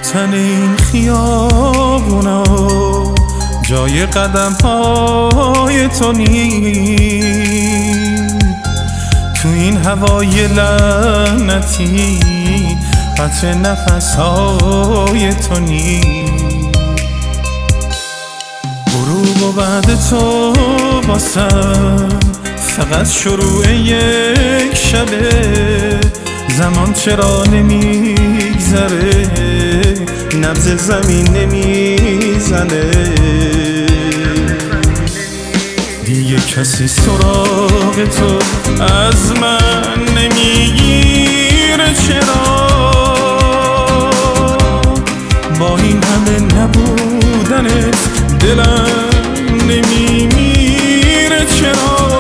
تن این خیابونا جای قدم های تو نیست، تو این هوای لعنتی قطع نفس های تو نیست. غروب و بعد تو باسم فقط شروع یک شبه، زمان چرا نمیگذره، نبض زمین نمیزنه، دیگه کسی سراغ تو از من نمیگیره. چرا با این همه نبودنت دلم نمیمیره؟ چرا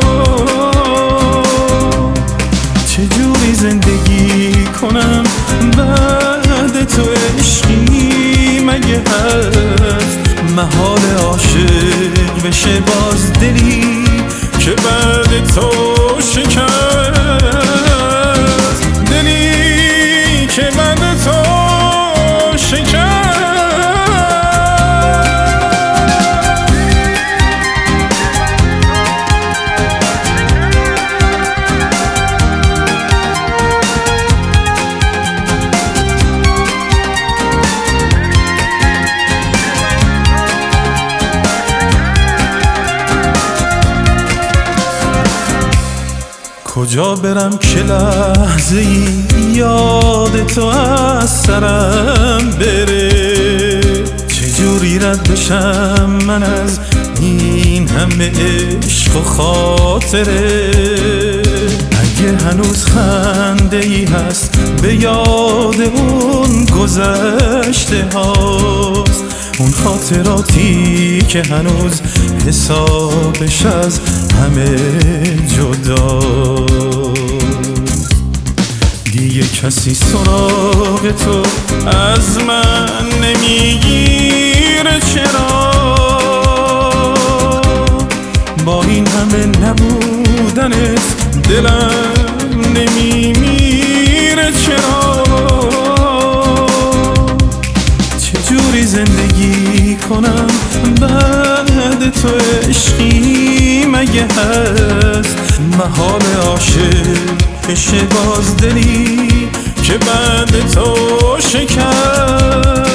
چجوری زندگی کنم بعد تو؟ عشقی مگه هست محال عاشق بشه باز دلی که بعد تو شکست، دلی که بعد تو شکست. کجا برم که لحظه ای یاد تو از سرم بره؟ چجوری رد بشم من از این همه عشق و خاطره؟ اگه هنوز خنده ای هست به یاد اون گذشته هاست، اون خاطراتی که هنوز حسابش از همه جدا، دیگه کسی سراغ تو از من نمیگیره. چرا با این همه نبودنت دلم نمیمیره؟ چرا چجوری زندگی کنم بعد تو؟ عشقی مگه هست محال عاشق بشه باز دلی که بعد تو شکست؟